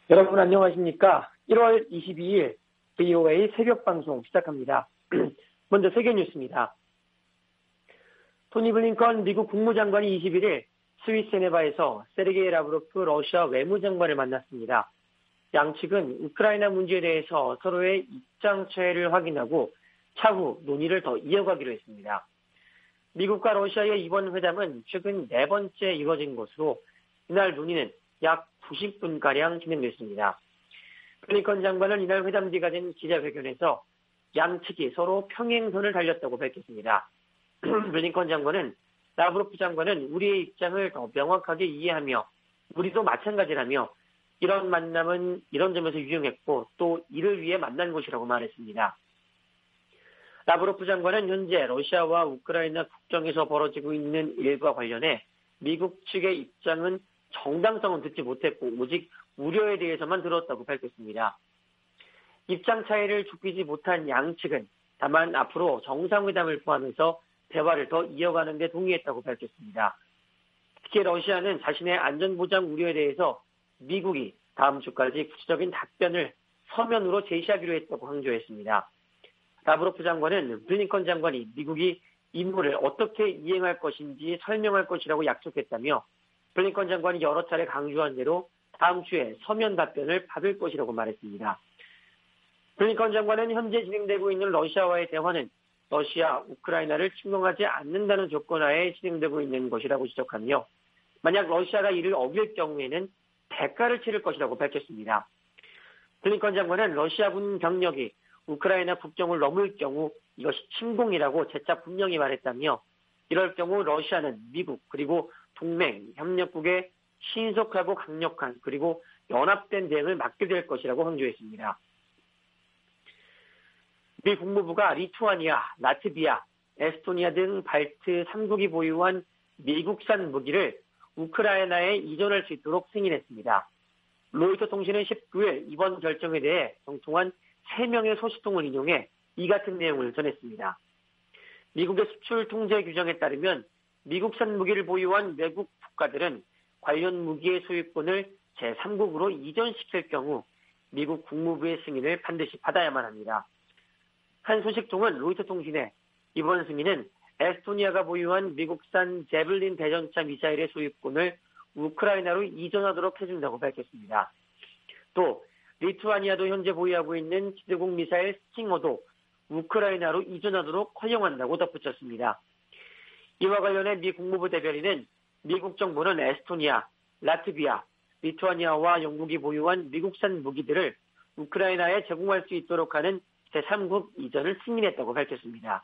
여러분 안녕하십니까? 1월 22일 VOA 새벽 방송 시작합니다. 먼저 세계 뉴스입니다. 토니 블링컨 미국 국무장관이 21일 스위스 제네바에서 세르게이 라브로프 러시아 외무장관을 만났습니다. 양측은 우크라이나 문제에 대해서 서로의 입장 차이를 확인하고 차후 논의를 더 이어가기로 했습니다. 미국과 러시아의 이번 회담은 최근 네 번째 이뤄진 것으로 이날 논의는 약 90분가량 진행됐습니다. 블링컨 장관은 이날 회담 뒤 가진 기자회견에서 양측이 서로 평행선을 달렸다고 밝혔습니다. 블링컨 장관은 라브로프 장관은 우리의 입장을 더 명확하게 이해하며 우리도 마찬가지라며 이런 만남은 이런 점에서 유용했고 또 이를 위해 만난 것이라고 말했습니다. 라브로프 장관은 현재 러시아와 우크라이나 국경에서 벌어지고 있는 일과 관련해 미국 측의 입장은 정당성은 듣지 못했고 오직 우려에 대해서만 들었다고 밝혔습니다. 입장 차이를 좁히지 못한 양측은 다만 앞으로 정상회담을 포함해서 대화를 더 이어가는 데 동의했다고 밝혔습니다. 특히 러시아는 자신의 안전보장 우려에 대해서 미국이 다음 주까지 구체적인 답변을 서면으로 제시하기로 했다고 강조했습니다. 라브로프 장관은 블링컨 장관이 미국이 임무를 어떻게 이행할 것인지 설명할 것이라고 약속했다며 블링컨 장관이 여러 차례 강조한 대로 다음 주에 서면 답변을 받을 것이라고 말했습니다. 블링컨 장관은 현재 진행되고 있는 러시아와의 대화는 러시아, 우크라이나를 침공하지 않는다는 조건 하에 진행되고 있는 것이라고 지적하며 만약 러시아가 이를 어길 경우에는 대가를 치를 것이라고 밝혔습니다. 블링컨 장관은 러시아군 병력이 우크라이나 국경을 넘을 경우 이것이 침공이라고 재차 분명히 말했다며 이럴 경우 러시아는 미국 그리고 동맹, 협력국의 신속하고 강력한 그리고 연합된 대응을 맡게 될 것이라고 강조했습니다. 미 국무부가 리투아니아, 라트비아, 에스토니아 등 발트 3국이 보유한 미국산 무기를 우크라이나에 이전할 수 있도록 승인했습니다. 로이터 통신은 19일 이번 결정에 대해 정통한 3명의 소식통을 인용해 이 같은 내용을 전했습니다. 미국의 수출 통제 규정에 따르면 미국산 무기를 보유한 외국 국가들은 관련 무기의 소유권을 제3국으로 이전시킬 경우 미국 국무부의 승인을 반드시 받아야만 합니다. 한 소식통은 로이터 통신에 이번 승인은 에스토니아가 보유한 미국산 제블린 대전차 미사일의 소유권을 우크라이나로 이전하도록 해준다고 밝혔습니다. 또 리투아니아도 현재 보유하고 있는 지대공 미사일 스팅어도 우크라이나로 이전하도록 허용한다고 덧붙였습니다. 이와 관련해 미 국무부 대변인은 미국 정부는 에스토니아, 라트비아, 리투아니아와 영국이 보유한 미국산 무기들을 우크라이나에 제공할 수 있도록 하는 제3국 이전을 승인했다고 밝혔습니다.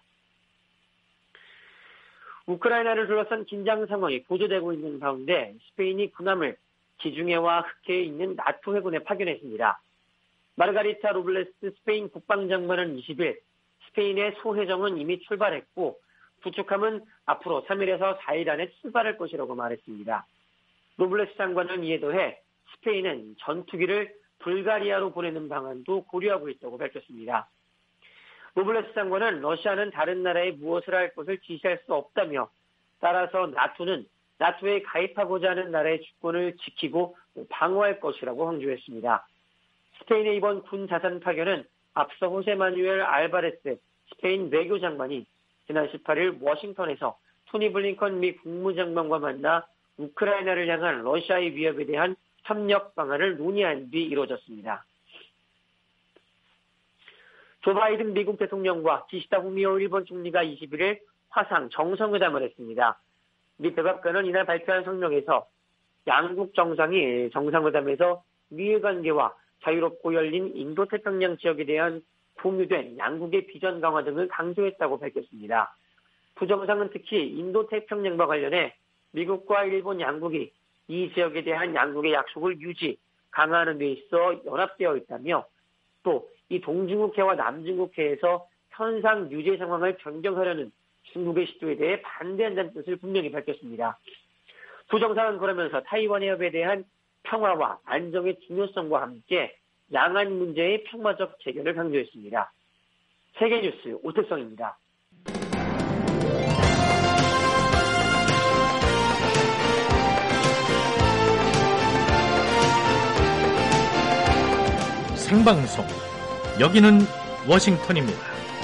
우크라이나를 둘러싼 긴장 상황이 고조되고 있는 가운데 스페인이 군함을 지중해와 흑해에 있는 나토 해군에 파견했습니다. 마르가리타 로블레스 스페인 국방장관은 20일 스페인의 소해정은 이미 출발했고 부축함은 앞으로 3일에서 4일 안에 출발할 것이라고 말했습니다. 로블레스 장관은 이에 더해 스페인은 전투기를 불가리아로 보내는 방안도 고려하고 있다고 밝혔습니다. 로블레스 장관은 러시아는 다른 나라에 무엇을 할 것을 지시할 수 없다며 따라서 나토는 나토에 가입하고자 하는 나라의 주권을 지키고 방어할 것이라고 강조했습니다. 스페인의 이번 군 자산 파견은 앞서 호세 마누엘 알바레스 스페인 외교장관이 지난 18일 워싱턴에서 토니 블링컨 미 국무장관과 만나 우크라이나를 향한 러시아의 위협에 대한 협력 방안을 논의한 뒤 이루어졌습니다. 조 바이든 미국 대통령과 기시다 후미오 일본 총리가 21일 화상 정상회담을 했습니다. 미 백악관은 이날 발표한 성명에서 양국 정상이 정상회담에서 미일 관계와 자유롭고 열린 인도태평양 지역에 대한 공유된 양국의 비전 강화 등을 강조했다고 밝혔습니다. 두 정상은 특히 인도태평양과 관련해 미국과 일본 양국이 이 지역에 대한 양국의 약속을 유지, 강화하는 데 있어 연합되어 있다며 또 이 동중국해와 남중국해에서 현상 유지 상황을 변경하려는 중국의 시도에 대해 반대한다는 뜻을 분명히 밝혔습니다. 두 정상은 그러면서 타이완 해협에 대한 평화와 안정의 중요성과 함께 양안 문제의 평화적 해결을 강조했습니다. 세계뉴스 오태성입니다. 생방송. 여기는 워싱턴입니다.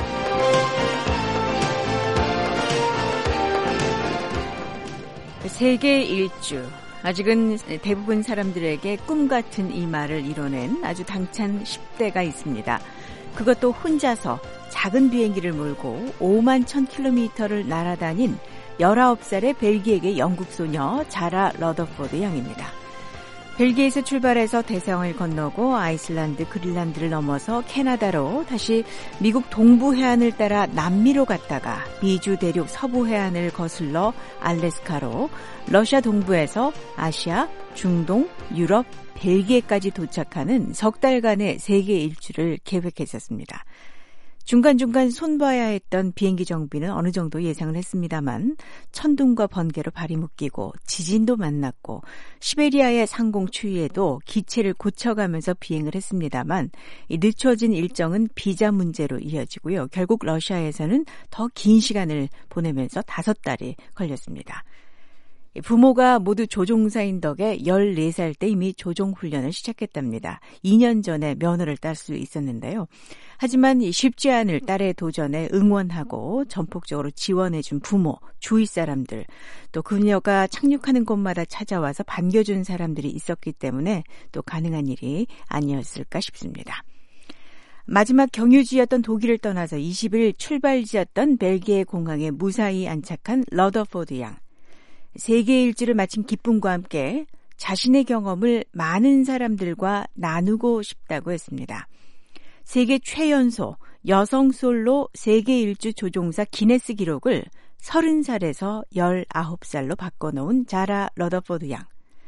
세계 일주. 아직은 대부분 사람들에게 꿈 같은 이 말을 이뤄낸 아주 당찬 10대가 있습니다. 그것도 혼자서 작은 비행기를 몰고 5만 1000km를 날아다닌 19살의 벨기에계 영국 소녀 자라 러더포드 양입니다. 벨기에에서 출발해서 대서양을 건너고 아이슬란드, 그린란드를 넘어서 캐나다로 다시 미국 동부 해안을 따라 남미로 갔다가 미주 대륙 서부 해안을 거슬러 알래스카로 러시아 동부에서 아시아, 중동, 유럽, 벨기에까지 도착하는 석 달간의 세계 일주를 계획했었습니다. 중간중간 손봐야 했던 비행기 정비는 어느 정도 예상을 했습니다만 천둥과 번개로 발이 묶이고 지진도 만났고 시베리아의 상공 추위에도 기체를 고쳐가면서 비행을 했습니다만 이 늦춰진 일정은 비자 문제로 이어지고요. 결국 러시아에서는 더 긴 시간을 보내면서 5달이 걸렸습니다. 부모가 모두 조종사인 덕에 14살 때 이미 조종훈련을 시작했답니다. 2년 전에 면허를 딸 수 있었는데요. 하지만 쉽지 않을 딸의 도전에 응원하고 전폭적으로 지원해준 부모, 주위 사람들, 또 그녀가 착륙하는 곳마다 찾아와서 반겨준 사람들이 있었기 때문에 또 가능한 일이 아니었을까 싶습니다. 마지막 경유지였던 독일을 떠나서 20일 출발지였던 벨기에 공항에 무사히 안착한 러더포드 양. 세계 일주를 마친 기쁨과 함께 자신의 경험을 많은 사람들과 나누고 싶다고 했습니다. 세계 최연소 여성 솔로 세계 일주 조종사 기네스 기록을 30살에서 19살로 바꿔놓은 자라 러더포드 양.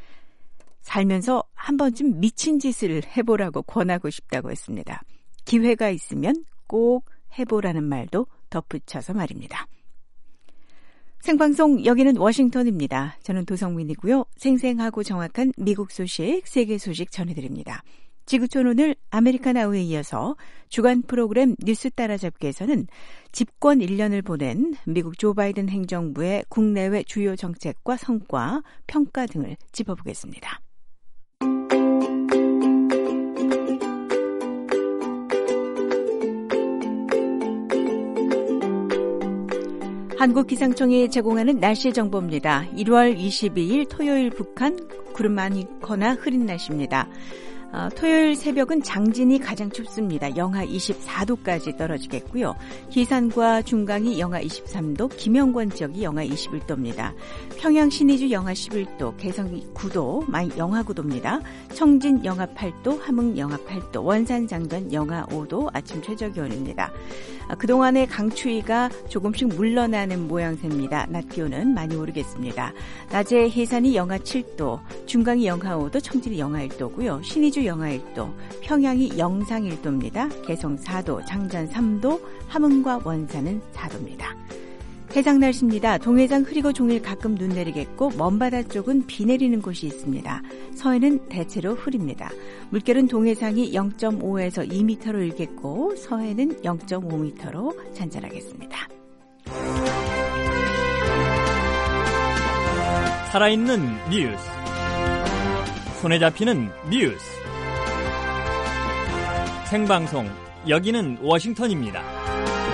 살면서 한 번쯤 미친 짓을 해보라고 권하고 싶다고 했습니다. 기회가 있으면 꼭 해보라는 말도 덧붙여서 말입니다. 생방송 여기는 워싱턴입니다. 저는 도성민이고요. 생생하고 정확한 미국 소식, 세계 소식 전해드립니다. 지구촌 오늘 아메리칸 아우에 이어서 주간 프로그램 뉴스 따라잡기에서는 집권 1년을 보낸 미국 조 바이든 행정부의 국내외 주요 정책과 성과, 평가 등을 짚어보겠습니다. 한국기상청이 제공하는 날씨 정보입니다. 1월 22일 토요일 북한 구름 많거나 흐린 날씨입니다. 토요일 새벽은 장진이 가장 춥습니다. 영하 24도까지 떨어지겠고요. 기산과 중강이 영하 23도, 김영권 지역이 영하 21도입니다. 평양 신의주 영하 11도, 개성이 9도, 영하 9도입니다. 청진 영하 8도, 함흥 영하 8도, 원산 장전 영하 5도, 아침 최저기온입니다. 그동안의 강추위가 조금씩 물러나는 모양새입니다. 낮 기온은 많이 오르겠습니다. 낮에 해산이 영하 7도, 중강이 영하 5도, 청진이 영하 1도고요. 신의주 영하 1도, 평양이 영상 1도입니다. 개성 4도, 장전 3도, 함흥과 원산은 4도입니다. 해상 날씨입니다. 동해상 흐리고 종일 가끔 눈 내리겠고 먼바다 쪽은 비 내리는 곳이 있습니다. 서해는 대체로 흐립니다. 물결은 동해상이 0.5에서 2m로 일겠고 서해는 0.5m로 잔잔하겠습니다. 살아있는 뉴스, 손에 잡히는 뉴스, 생방송 여기는 워싱턴입니다.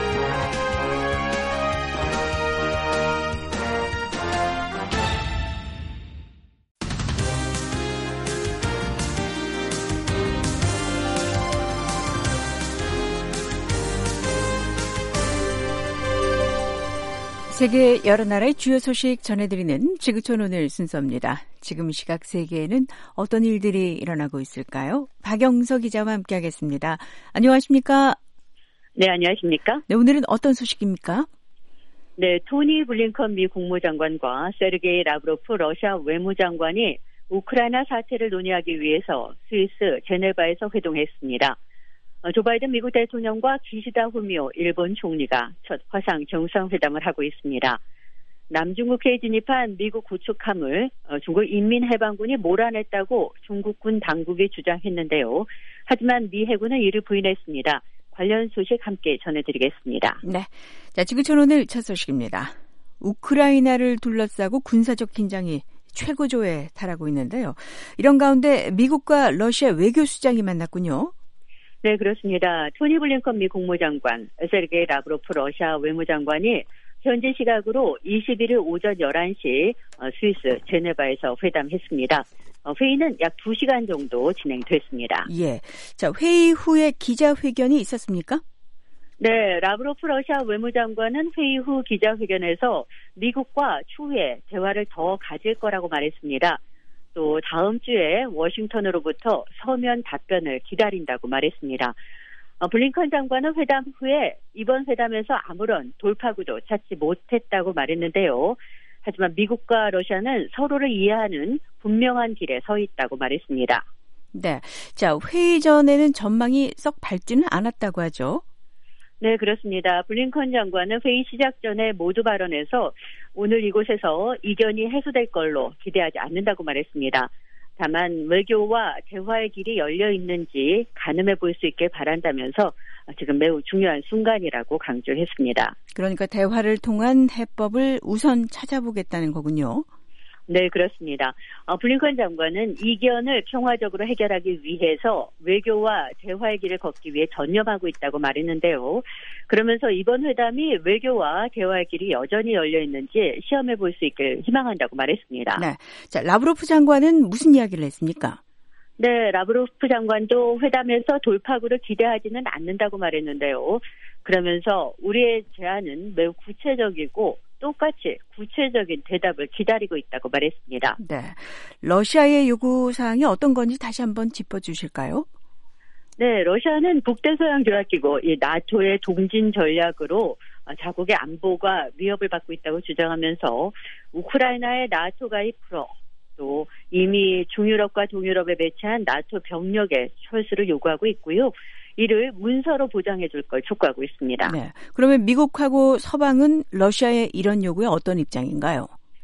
세계 여러 나라의 주요 소식 전해드리는 지구촌 오늘 순서입니다. 지금 시각 세계에는 어떤 일들이 일어나고 있을까요? 박영서 기자와 함께하겠습니다. 안녕하십니까? 네, 안녕하십니까? 네, 오늘은 어떤 소식입니까? 네, 토니 블링컨 미 국무장관과 세르게이 라브로프 러시아 외무장관이 우크라이나 사태를 논의하기 위해서 스위스 제네바에서 회동했습니다. 조 바이든 미국 대통령과 기시다 후미오 일본 총리가 첫 화상 정상회담을 하고 있습니다. 남중국해에 진입한 미국 구축함을 중국 인민해방군이 몰아냈다고 중국군 당국이 주장했는데요. 하지만 미 해군은 이를 부인했습니다. 관련 소식 함께 전해드리겠습니다. 네, 자, 지구촌 오늘 첫 소식입니다. 우크라이나를 둘러싸고 군사적 긴장이 최고조에 달하고 있는데요. 이런 가운데 미국과 러시아 외교수장이 만났군요. 네, 그렇습니다. 토니 블링컨 미 국무장관, 세르게이 라브로프 러시아 외무장관이 현지 시각으로 21일 오전 11시 스위스 제네바에서 회담했습니다. 회의는 약 2시간 정도 진행됐습니다. 예. 자, 회의 후에 기자회견이 있었습니까? 네, 라브로프 러시아 외무장관은 회의 후 기자회견에서 미국과 추후에 대화를 더 가질 거라고 말했습니다. 또 다음 주에 워싱턴으로부터 서면 답변을 기다린다고 말했습니다. 블링컨 장관은 회담 후에 이번 회담에서 아무런 돌파구도 찾지 못했다고 말했는데요. 하지만 미국과 러시아는 서로를 이해하는 분명한 길에 서 있다고 말했습니다. 네. 자, 회의 전에는 전망이 썩 밝지는 않았다고 하죠. 네, 그렇습니다. 블링컨 장관은 회의 시작 전에 모두 발언에서 오늘 이곳에서 이견이 해소될 걸로 기대하지 않는다고 말했습니다. 다만 외교와 대화의 길이 열려 있는지 가늠해 볼 수 있게 바란다면서 지금 매우 중요한 순간이라고 강조했습니다. 그러니까 대화를 통한 해법을 우선 찾아보겠다는 거군요. 네, 그렇습니다. 블링컨 장관은 이견을 평화적으로 해결하기 위해서 외교와 대화의 길을 걷기 위해 전념하고 있다고 말했는데요. 그러면서 이번 회담이 외교와 대화의 길이 여전히 열려 있는지 시험해 볼 수 있길 희망한다고 말했습니다. 네, 자, 라브로프 장관은 무슨 이야기를 했습니까? 네, 라브로프 장관도 회담에서 돌파구를 기대하지는 않는다고 말했는데요. 그러면서 우리의 제안은 매우 구체적이고 똑같이 구체적인 대답을 기다리고 있다고 말했습니다. 네, 러시아의 요구사항이 어떤 건지 다시 한번 짚어주실까요? 네, 러시아는 북대서양 조약기구 이 나토의 동진 전략으로 자국의 안보가 위협을 받고 있다고 주장하면서 우크라이나의 나토 가입 풀어 또 이미 중유럽과 동유럽에 배치한 나토 병력의 철수를 요구하고 있고요. 이를 문서로 보장해 줄 걸 촉구하고 있습니다. 네. 그러면 미국하고 서방은 러시아의 이런 요구에 어떤 입장인가요?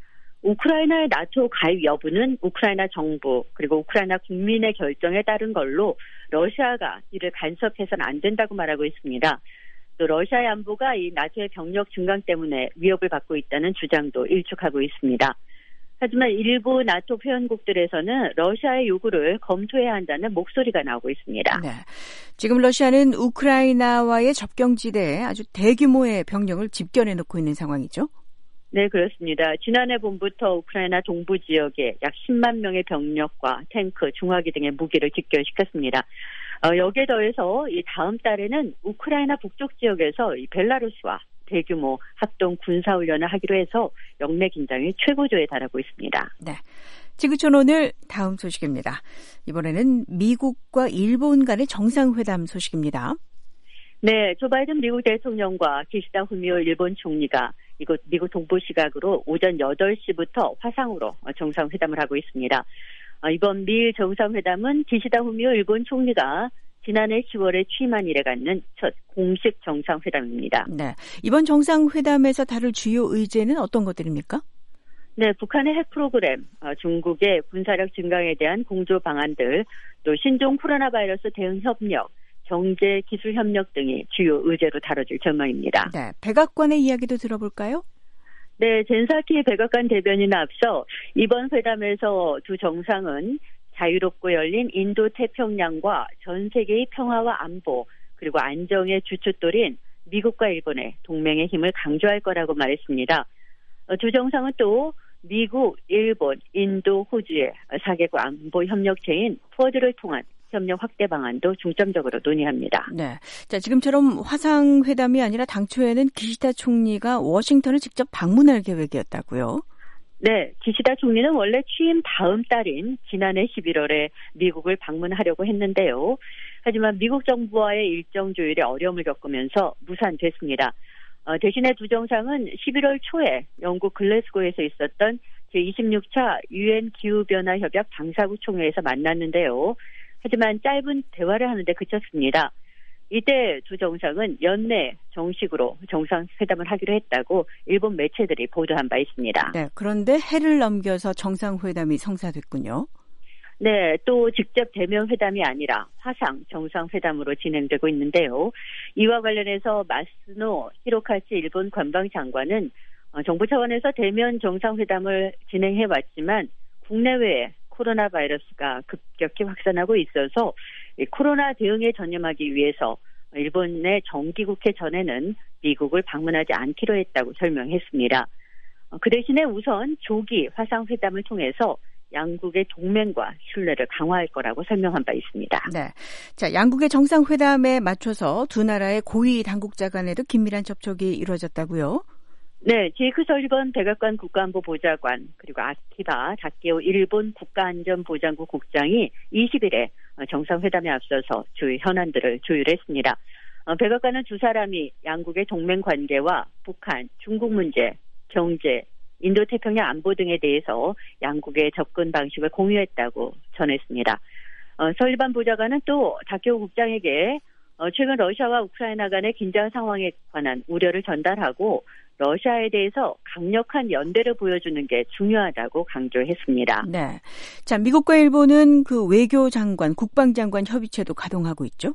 우크라이나의 나토 가입 여부는 우크라이나 정부 그리고 우크라이나 국민의 결정에 따른 걸로 러시아가 이를 간섭해서는 안 된다고 말하고 있습니다. 또 러시아의 안보가 이 나토의 병력 증강 때문에 위협을 받고 있다는 주장도 일축하고 있습니다. 하지만 일부 나토 회원국들에서는 러시아의 요구를 검토해야 한다는 목소리가 나오고 있습니다. 네, 지금 러시아는 우크라이나와의 접경지대에 아주 대규모의 병력을 집결해 놓고 있는 상황이죠? 네, 그렇습니다. 지난해 봄부터 우크라이나 동부 지역에 약 10만 명의 병력과 탱크, 중화기 등의 무기를 집결시켰습니다. 여기에 더해서 이 다음 달에는 우크라이나 북쪽 지역에서 이 벨라루스와 대규모 합동 군사훈련을 하기로 해서 영내 긴장이 최고조에 달하고 있습니다. 네, 지구촌 오늘 다음 소식입니다. 이번에는 미국과 일본 간의 정상회담 소식입니다. 네, 조 바이든 미국 대통령과 기시다 후미오 일본 총리가 이곳 미국 동부 시각으로 오전 8시부터 화상으로 정상회담을 하고 있습니다. 이번 미일 정상회담은 기시다 후미오 일본 총리가 지난해 10월에 취임한 이래 갖는 첫 공식 정상회담입니다. 네, 이번 정상회담에서 다룰 주요 의제는 어떤 것들입니까? 네, 북한의 핵 프로그램, 중국의 군사력 증강에 대한 공조 방안들, 또 신종 코로나 바이러스 대응 협력, 경제 기술 협력 등이 주요 의제로 다뤄질 전망입니다. 네, 백악관의 이야기도 들어볼까요? 네, 젠사키 백악관 대변인은 앞서 이번 회담에서 두 정상은 자유롭고 열린 인도 태평양과 전 세계의 평화와 안보 그리고 안정의 주춧돌인 미국과 일본의 동맹의 힘을 강조할 거라고 말했습니다. 두 정상은 또 미국, 일본, 인도, 호주의 4개국 안보 협력체인 쿼드를 통한 협력 확대 방안도 중점적으로 논의합니다. 네, 자, 지금처럼 화상회담이 아니라 당초에는 기시다 총리가 워싱턴을 직접 방문할 계획이었다고요? 네, 기시다 총리는 원래 취임 다음 달인 지난해 11월에 미국을 방문하려고 했는데요. 하지만 미국 정부와의 일정 조율에 어려움을 겪으면서 무산됐습니다. 대신에 두 정상은 11월 초에 영국 글래스고에서 있었던 제26차 UN 기후변화 협약 당사국 총회에서 만났는데요. 하지만 짧은 대화를 하는데 그쳤습니다. 이때 두 정상은 연내 정식으로 정상회담을 하기로 했다고 일본 매체들이 보도한 바 있습니다. 네, 그런데 해를 넘겨서 정상회담이 성사됐군요. 네, 또 직접 대면 회담이 아니라 화상 정상회담으로 진행되고 있는데요. 이와 관련해서 마스노 히로카치 일본 관방장관은 정부 차원에서 대면 정상회담을 진행해왔지만 국내외에 코로나 바이러스가 급격히 확산하고 있어서 코로나 대응에 전념하기 위해서 일본의 정기국회 전에는 미국을 방문하지 않기로 했다고 설명했습니다. 그 대신에 우선 조기 화상회담을 통해서 양국의 동맹과 신뢰를 강화할 거라고 설명한 바 있습니다. 네. 자, 양국의 정상회담에 맞춰서 두 나라의 고위 당국자 간에도 긴밀한 접촉이 이루어졌다고요? 네, 제이크 설리번 백악관 국가안보보좌관 그리고 아키바 다케오 일본 국가안전보장국 국장이 20일에 정상회담에 앞서서 주요 현안들을 조율했습니다. 백악관은 두 사람이 양국의 동맹 관계와 북한, 중국 문제, 경제, 인도태평양 안보 등에 대해서 양국의 접근 방식을 공유했다고 전했습니다. 설리번 보좌관은 또 다케오 국장에게 최근 러시아와 우크라이나 간의 긴장 상황에 관한 우려를 전달하고 러시아에 대해서 강력한 연대를 보여주는 게 중요하다고 강조했습니다. 네. 자, 미국과 일본은 그 외교장관, 국방장관 협의체도 가동하고 있죠?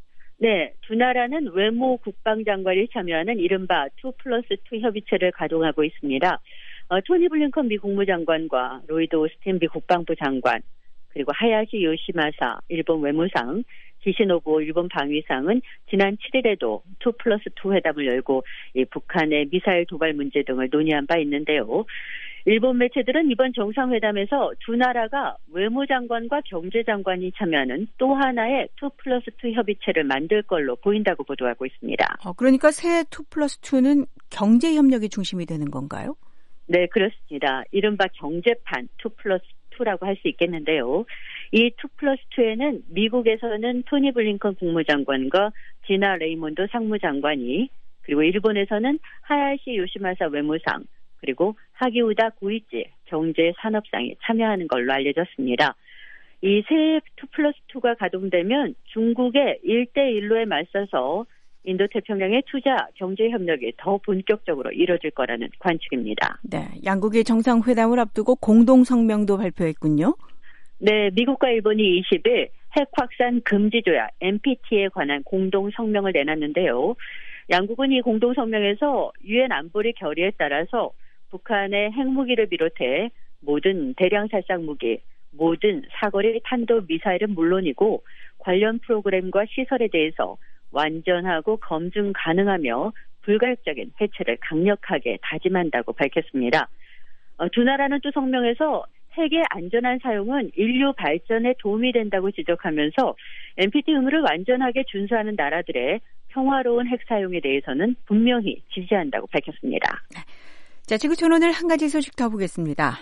네, 두 나라는 외무 국방장관이 참여하는 이른바 2+2 협의체를 가동하고 있습니다. 토니 블링컨 미 국무장관과 로이드 오스틴 미 국방부 장관, 그리고 하야시 요시마사 일본 외무상, 기시노부 일본 방위상은 지난 7일에도 2+2 회담을 열고 북한의 미사일 도발 문제 등을 논의한 바 있는데요. 일본 매체들은 이번 정상회담에서 두 나라가 외무장관과 경제장관이 참여하는 또 하나의 2+2 협의체를 만들 걸로 보인다고 보도하고 있습니다. 그러니까 새 2+2는 경제협력이 중심이 되는 건가요? 네, 그렇습니다. 이른바 경제판 2+2라고 할 수 있겠는데요. 이 2+2에는 미국에서는 토니 블링컨 국무장관과 지나 레이몬드 상무장관이, 그리고 일본에서는 하야시 요시마사 외무상, 그리고 하기우다 고이치 경제산업상이 참여하는 걸로 알려졌습니다. 이 새 2+2가 가동되면 중국의 1대1로에 맞서서 인도태평양의 투자, 경제협력이 더 본격적으로 이뤄질 거라는 관측입니다. 네, 양국의 정상회담을 앞두고 공동성명도 발표했군요. 네, 미국과 일본이 20일 핵 확산 금지 조약 NPT에 관한 공동성명을 내놨는데요. 양국은 이 공동성명에서 유엔 안보리 결의에 따라서 북한의 핵무기를 비롯해 모든 대량 살상 무기, 모든 사거리 탄도미사일은 물론이고 관련 프로그램과 시설에 대해서 완전하고 검증 가능하며 불가역적인 해체를 강력하게 다짐한다고 밝혔습니다. 두 나라는 또 성명에서 핵의 안전한 사용은 인류 발전에 도움이 된다고 지적하면서 NPT 의무를 완전하게 준수하는 나라들의 평화로운 핵 사용에 대해서는 분명히 지지한다고 밝혔습니다. 자, 지구촌 오늘 한 가지 소식 더 보겠습니다.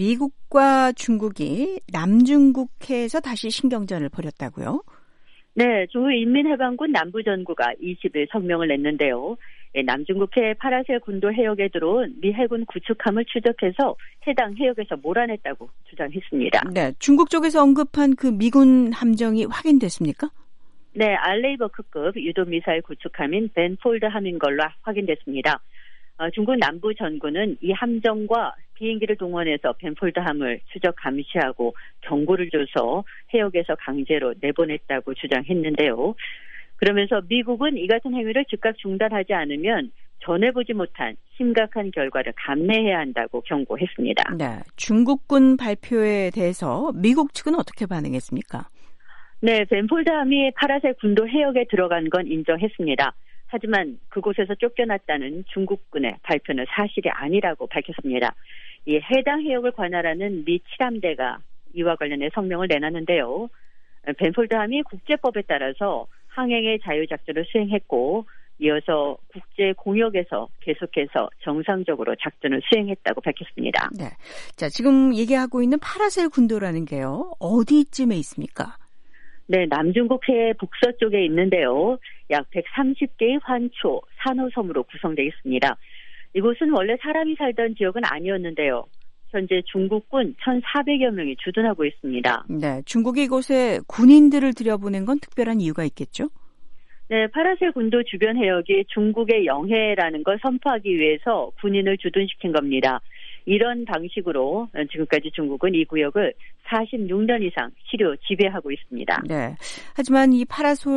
미국과 중국이 남중국해에서 다시 신경전을 벌였다고요? 네, 조인민해방군 남부전구가 20일 성명을 냈는데요. 남중국해 파라셀 군도 해역에 들어온 미 해군 구축함을 추적해서 해당 해역에서 몰아냈다고 주장했습니다. 네, 중국 쪽에서 언급한 그 미군 함정이 확인됐습니까? 네, 알레이버크급 유도미사일 구축함인 벤폴드함인 걸로 확인됐습니다. 중국 남부 전구는 이 함정과 비행기를 동원해서 벤폴드함을 추적 감시하고 경고를 줘서 해역에서 강제로 내보냈다고 주장했는데요. 그러면서 미국은 이 같은 행위를 즉각 중단하지 않으면 전해보지 못한 심각한 결과를 감내해야 한다고 경고했습니다. 네, 중국군 발표에 대해서 미국 측은 어떻게 반응했습니까? 네, 벤폴드함이 파라셀 군도 해역에 들어간 건 인정했습니다. 하지만 그곳에서 쫓겨났다는 중국군의 발표는 사실이 아니라고 밝혔습니다. 이 해당 해역을 관할하는 미 7함대가 이와 관련해 성명을 내놨는데요. 벤폴드함이 국제법에 따라서 항행의 자유작전을 수행했고 이어서 국제 공역에서 계속해서 정상적으로 작전을 수행했다고 밝혔습니다. 네, 자 지금 얘기하고 있는 파라셀 군도라는 게요. 어디쯤에 있습니까? 네, 남중국해 북서쪽에 있는데요. 약 130개의 환초, 산호섬으로 구성되어 있습니다. 이곳은 원래 사람이 살던 지역은 아니었는데요. 현재 중국군 1,400여 명이 주둔하고 있습니다. 네, 중국이 이곳에 군인들을 들여보낸 건 특별한 이유가 있겠죠? 네, 파라셀 군도 주변 해역이 중국의 영해라는 걸 선포하기 위해서 군인을 주둔시킨 겁니다. 이런 방식으로 지금까지 중국은 이 구역을 46년 이상 치료 지배하고 있습니다. 네. 하지만 이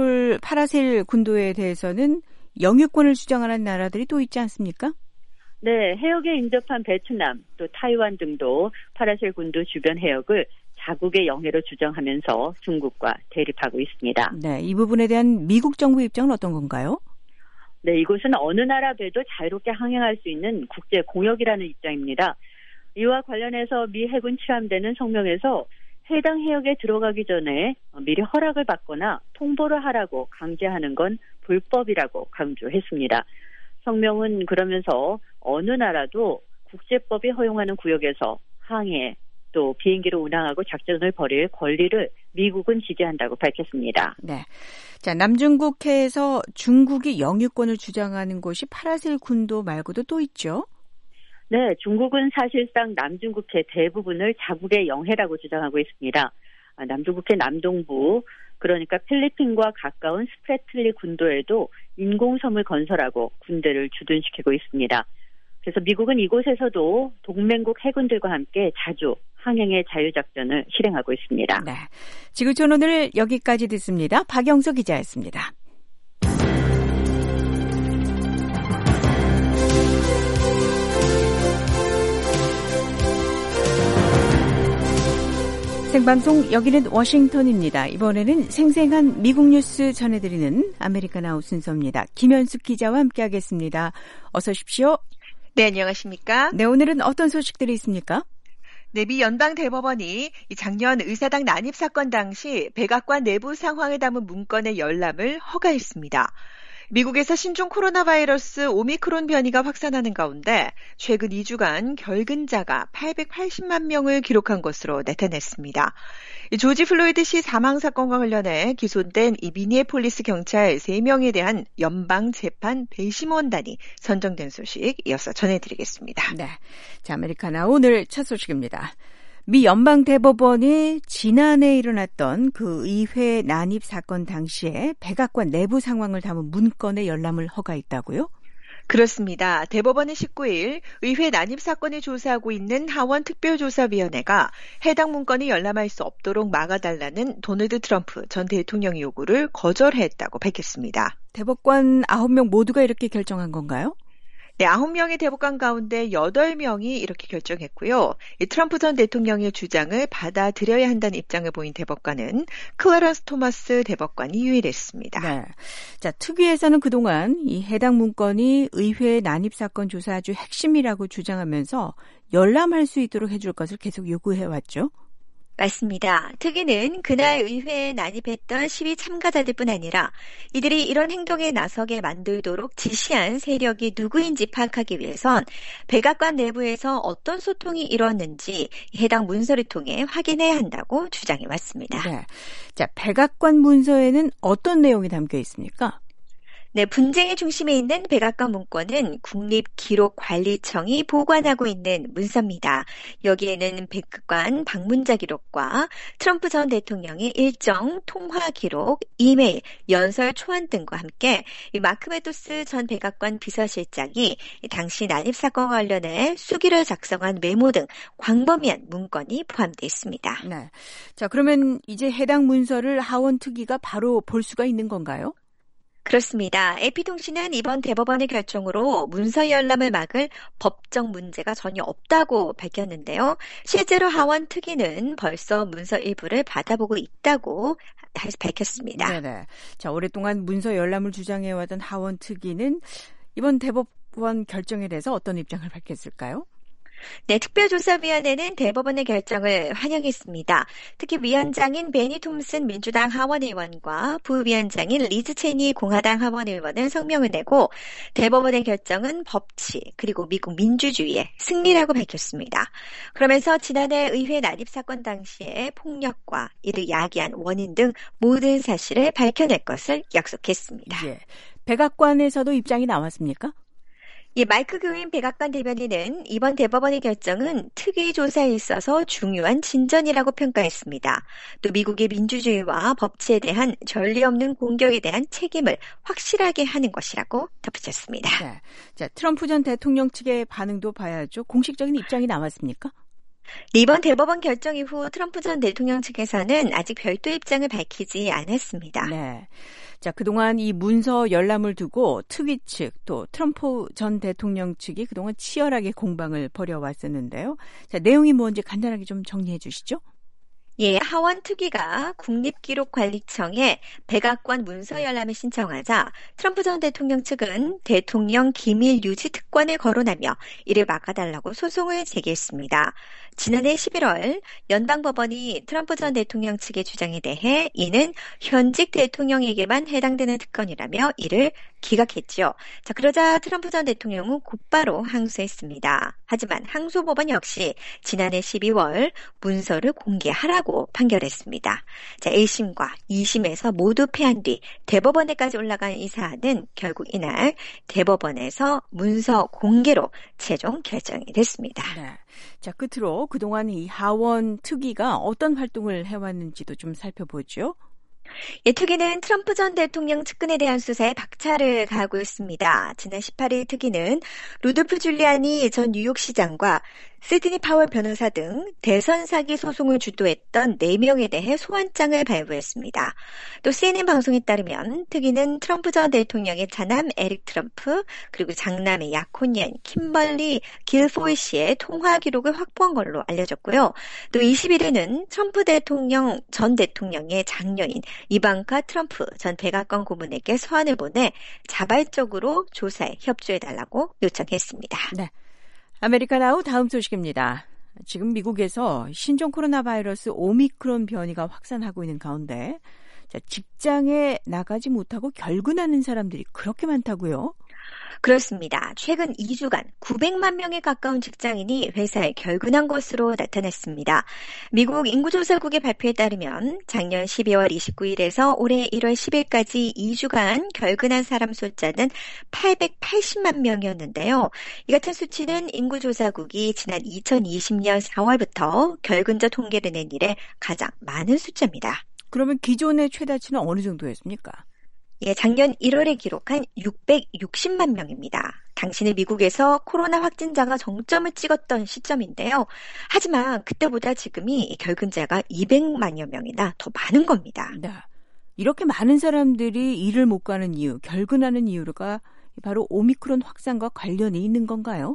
파라셀 군도에 대해서는 영유권을 주장하는 나라들이 또 있지 않습니까? 네, 해역에 인접한 베트남, 또 타이완 등도 파라셀 군도 주변 해역을 자국의 영해로 주장하면서 중국과 대립하고 있습니다. 네, 이 부분에 대한 미국 정부 입장은 어떤 건가요? 네, 이곳은 어느 나라 배도 자유롭게 항행할 수 있는 국제 공역이라는 입장입니다. 이와 관련해서 미 해군 칠함대는 성명에서 해당 해역에 들어가기 전에 미리 허락을 받거나 통보를 하라고 강제하는 건 불법이라고 강조했습니다. 성명은 그러면서 어느 나라도 국제법이 허용하는 구역에서 항해 또 비행기를 운항하고 작전을 벌일 권리를 미국은 지지한다고 밝혔습니다. 네. 자, 남중국해에서 중국이 영유권을 주장하는 곳이 파라셀 군도 말고도 또 있죠? 네, 중국은 사실상 남중국해 대부분을 자국의 영해라고 주장하고 있습니다. 남중국해 남동부, 그러니까 필리핀과 가까운 스프레틀리 군도에도 인공섬을 건설하고 군대를 주둔시키고 있습니다. 그래서 미국은 이곳에서도 동맹국 해군들과 함께 자주 항행의 자유작전을 실행하고 있습니다. 네, 지구촌 오늘 여기까지 듣습니다. 박영서 기자였습니다. 생방송 여기는 워싱턴입니다. 이번에는 생생한 미국 뉴스 전해드리는 아메리카나우 순서입니다. 김현숙 기자와 함께하겠습니다. 어서 오십시오. 네, 안녕하십니까? 네, 오늘은 어떤 소식들이 있습니까? 네, 미 연방대법원이 작년 의사당 난입 사건 당시 백악관 내부 상황을 담은 문건의 열람을 허가했습니다. 미국에서 신종 코로나 바이러스 오미크론 변이가 확산하는 가운데 최근 2주간 결근자가 880만 명을 기록한 것으로 나타났습니다. 조지 플로이드 씨 사망 사건과 관련해 기소된 이 미니애폴리스 경찰 3명에 대한 연방재판 배심원단이 선정된 소식 이어서 전해드리겠습니다. 네, 자, 아메리카나 오늘 첫 소식입니다. 미 연방대법원이 지난해 일어났던 그 의회 난입 사건 당시에 백악관 내부 상황을 담은 문건의 열람을 허가했다고요? 그렇습니다. 대법원은 19일 의회 난입 사건을 조사하고 있는 하원 특별조사위원회가 해당 문건이 열람할 수 없도록 막아달라는 도널드 트럼프 전 대통령의 요구를 거절했다고 밝혔습니다. 대법관 9명 모두가 이렇게 결정한 건가요? 네, 9명의 대법관 가운데 8명이 이렇게 결정했고요. 이 트럼프 전 대통령의 주장을 받아들여야 한다는 입장을 보인 대법관은 클래런스 토마스 대법관이 유일했습니다. 네. 자, 특위에서는 그동안 이 해당 문건이 의회 난입 사건 조사 아주 핵심이라고 주장하면서 열람할 수 있도록 해줄 것을 계속 요구해왔죠. 맞습니다. 특위는 그날 의회에 난입했던 시위 참가자들뿐 아니라 이들이 이런 행동에 나서게 만들도록 지시한 세력이 누구인지 파악하기 위해선 백악관 내부에서 어떤 소통이 이루었는지 해당 문서를 통해 확인해야 한다고 주장해왔습니다. 네. 자, 백악관 문서에는 어떤 내용이 담겨 있습니까? 네, 분쟁의 중심에 있는 백악관 문건은 국립기록관리청이 보관하고 있는 문서입니다. 여기에는 백악관 방문자 기록과 트럼프 전 대통령의 일정 통화 기록, 이메일, 연설 초안 등과 함께 마크 메도스 전 백악관 비서실장이 당시 난입 사건과 관련해 수기를 작성한 메모 등 광범위한 문건이 포함되어 있습니다. 네. 자, 그러면 이제 해당 문서를 하원 특위가 바로 볼 수가 있는 건가요? 그렇습니다. AP통신은 이번 대법원의 결정으로 문서 열람을 막을 법적 문제가 전혀 없다고 밝혔는데요. 실제로 하원 특위는 벌써 문서 일부를 받아보고 있다고 밝혔습니다. 네네. 자, 오랫동안 문서 열람을 주장해왔던 하원 특위는 이번 대법원 결정에 대해서 어떤 입장을 밝혔을까요? 네, 특별조사위원회는 대법원의 결정을 환영했습니다. 특히 위원장인 베니 톰슨 민주당 하원의원과 부위원장인 리즈 체니 공화당 하원의원은 성명을 내고 대법원의 결정은 법치 그리고 미국 민주주의의 승리라고 밝혔습니다. 그러면서 지난해 의회 난입 사건 당시에 폭력과 이를 야기한 원인 등 모든 사실을 밝혀낼 것을 약속했습니다. 예. 백악관에서도 입장이 나왔습니까? 예, 마이크 교인 백악관 대변인은 이번 대법원의 결정은 특위 조사에 있어서 중요한 진전이라고 평가했습니다. 또 미국의 민주주의와 법치에 대한 전례 없는 공격에 대한 책임을 확실하게 하는 것이라고 덧붙였습니다. 네. 자, 트럼프 전 대통령 측의 반응도 봐야죠. 공식적인 입장이 나왔습니까? 이번 대법원 결정 이후 트럼프 전 대통령 측에서는 아직 별도 입장을 밝히지 않았습니다. 네. 자, 그동안 이 문서 열람을 두고 특위 측 또 트럼프 전 대통령 측이 그동안 치열하게 공방을 벌여왔었는데요. 자, 내용이 뭔지 간단하게 좀 정리해 주시죠. 예, 하원 특위가 국립기록관리청에 백악관 문서 열람을 신청하자 트럼프 전 대통령 측은 대통령 기밀 유지 특권을 거론하며 이를 막아달라고 소송을 제기했습니다. 지난해 11월 연방법원이 트럼프 전 대통령 측의 주장에 대해 이는 현직 대통령에게만 해당되는 특권이라며 이를 기각했죠. 자, 그러자 트럼프 전 대통령은 곧바로 항소했습니다. 하지만 항소법원 역시 지난해 12월 문서를 공개하라고 판결했습니다. 자, 1심과 2심에서 모두 패한 뒤 대법원에까지 올라간 이 사안은 결국 이날 대법원에서 문서 공개로 최종 결정이 됐습니다. 네. 자, 끝으로 그동안 이 하원 특위가 어떤 활동을 해왔는지도 좀 살펴보죠. 예, 특위는 트럼프 전 대통령 측근에 대한 수사에 박차를 가하고 있습니다. 지난 18일 특위는 루돌프 줄리아니 전 뉴욕시장과 시드니 파월 변호사 등 대선 사기 소송을 주도했던 4명에 대해 소환장을 발부했습니다. 또 CNN 방송에 따르면 특위는 트럼프 전 대통령의 차남 에릭 트럼프 그리고 장남의 약혼녀인 kimberly guilfoyle 씨의 통화 기록을 확보한 걸로 알려졌고요. 또 21일에는 트럼프 전 대통령의 장녀인 이방카 트럼프 전 백악관 고문에게 서한을 보내 자발적으로 조사에 협조해달라고 요청했습니다. 네. 아메리카나우 다음 소식입니다. 지금 미국에서 신종 코로나 바이러스 오미크론 변이가 확산하고 있는 가운데 직장에 나가지 못하고 결근하는 사람들이 그렇게 많다고요? 그렇습니다. 최근 2주간 900만 명에 가까운 직장인이 회사에 결근한 것으로 나타났습니다. 미국 인구조사국의 발표에 따르면 작년 12월 29일에서 올해 1월 10일까지 2주간 결근한 사람 숫자는 880만 명이었는데요. 이 같은 수치는 인구조사국이 지난 2020년 4월부터 결근자 통계를 낸 이래 가장 많은 숫자입니다. 그러면 기존의 최다치는 어느 정도였습니까? 예, 작년 1월에 기록한 660만 명입니다. 당시는 미국에서 코로나 확진자가 정점을 찍었던 시점인데요. 하지만 그때보다 지금이 결근자가 200만여 명이나 더 많은 겁니다. 네. 이렇게 많은 사람들이 일을 못 가는 이유, 결근하는 이유가 바로 오미크론 확산과 관련이 있는 건가요?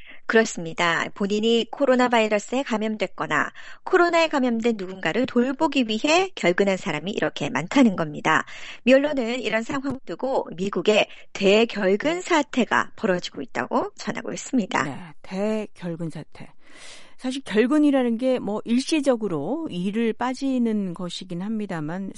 그렇습니다. 본인이 코로나 바이러스에 감염됐거나 코로나에 감염된 누군가를 돌보기 위해 결근한 사람이 이렇게 많다는 겁니다. 미 언론은 이런 상황을 두고 미국의 대결근 사태가 벌어지고 있다고 전하고 있습니다. 네, 대결근 사태. 사실 결근이라는 게 일시적으로 일을 빠지는 것이긴 합니다만